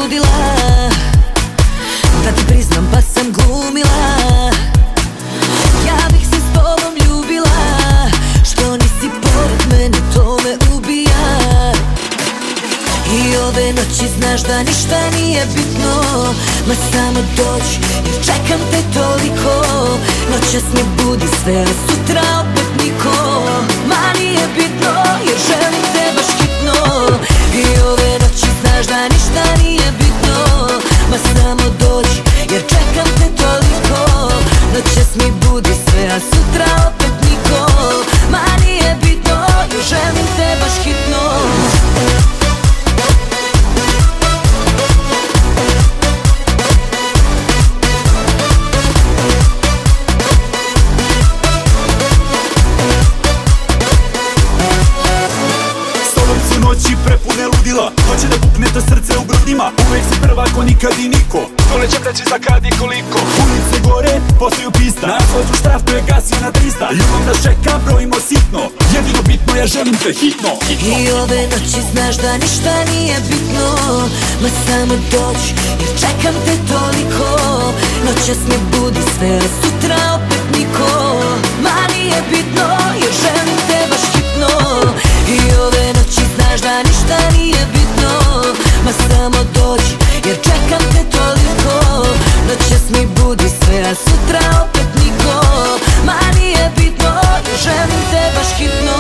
ludila, da ti priznam pa sam glumila. Ja bih se s tobom ljubila, što nisi pored mene to me ubija. I ove noći znaš da ništa nije bitno, ma samo dođi jer čekam te toliko. Noćas me budi sve, a sutra opet niko. Ma nije bitno jer želim te baš hitno. I ove noći znaš da ništa nije bitno, ma samo dođi jer čekam te toliko. Noćas mi budi sve, a sutra opet niko. Ma nije bitno jer želim te baš hitno. Noći prepune ludila, hoće da pukne to srce u grudima. Uvek si prva ko nikad i niko, dolećem da će za kad i koliko. Ulice gore, postaju pista, na asfaltu štrafto je gasio na 300. Ljubav nas čeka, brojimo sitno, jedino bitno ja želim te hitno. I ove noći znaš da ništa nije bitno, ma samo dođi jer čekam te toliko. Noćas me budi sve, a sutra opet niko. Ma nije bitno jer želim te baš hitno. I ove noći znaš da ništa nije bitno, ma samo dođi jer čekam te toliko. Noćas mi budi sve, a sutra opet niko. Ma nije bitno jer želim te baš hitno.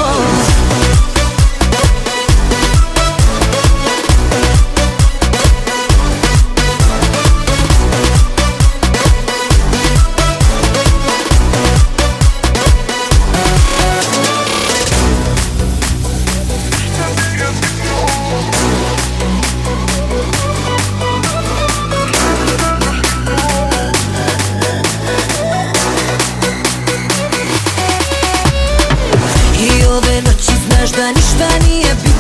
I ove noći znaš da ništa nije bitno,